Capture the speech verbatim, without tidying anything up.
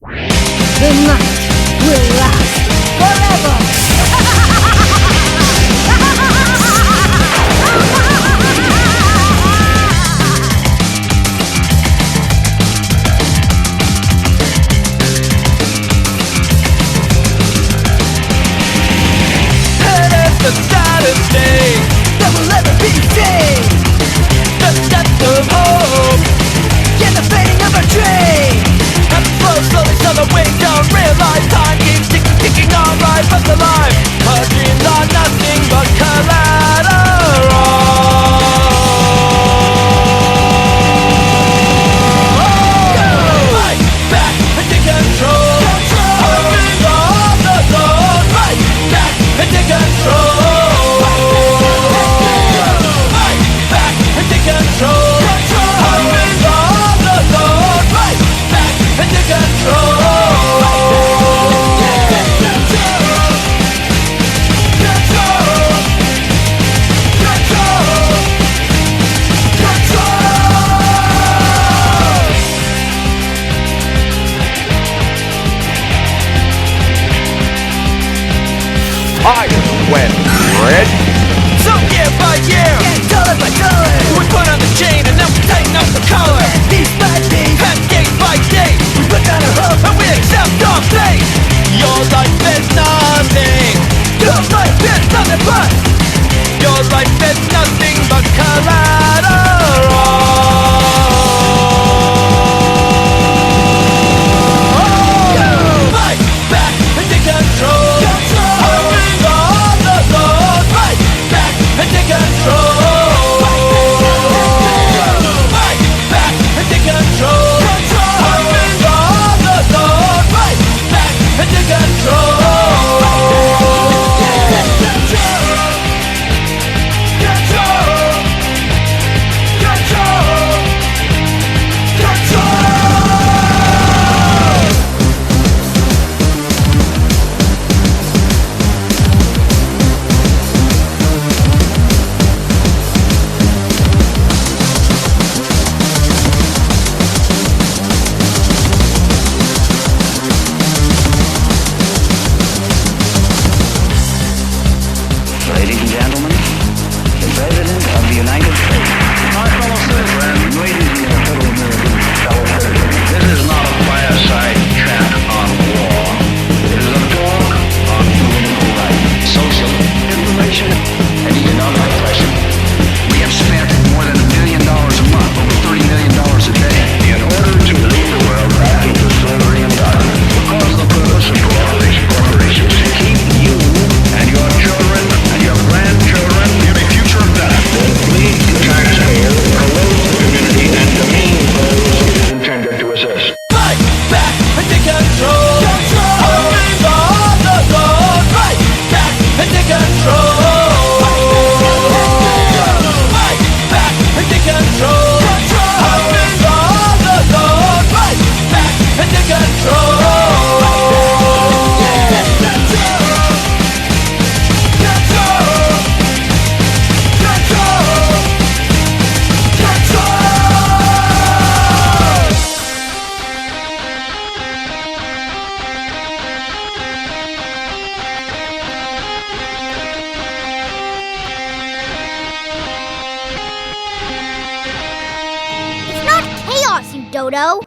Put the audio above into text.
The night will last forever! And it's the saddest day That will ever be seen! the death of hope. Yeah, the fading of a dream! And slow, slowly, so that we don't realize time keeps ticking, ticking on right past the line. Our dreams are nothing but collateral. Fight back and take control. Our dreams are off the zone. Fight back and take control. Fight back and take control. Our dreams are off the zone. Fight back and take control. Fire when red. So year by year, Yeah, dollar by dollar! we put on the chain and now we tighten up the collar. Piece by piece, And day by day, we put down our hope, and we accept our fate. Your life is nothing. your life is nothing but Your life is nothing but collateral. Fight back and take control. Our dreams are off the zone. Fight back and take control. Fight back and take control. Our dreams are off the zone. Fight back and take control. Ladies and gentlemen, the President of the United States. My fellow citizens, ladies and gentlemen, fellow citizens, this is not a fireside chat on war. It is a talk on political rights, social information, and economic oppression. We have spent more than a billion dollars a month, over thirty million dollars a day, in order to lead the world back into slavery and darkness. Because the purpose of all these corporations is to keep you and your children and your grandchildren in a future of death. Bleed the taxpayer, corrode the community, and demean those it is intended to assist. Fight back and take control. Our dreams are off the zone. Fight back and take control. Fight back and take control. Our dreams are off the zone. Fight back and take control. it's not chaos, you dodo!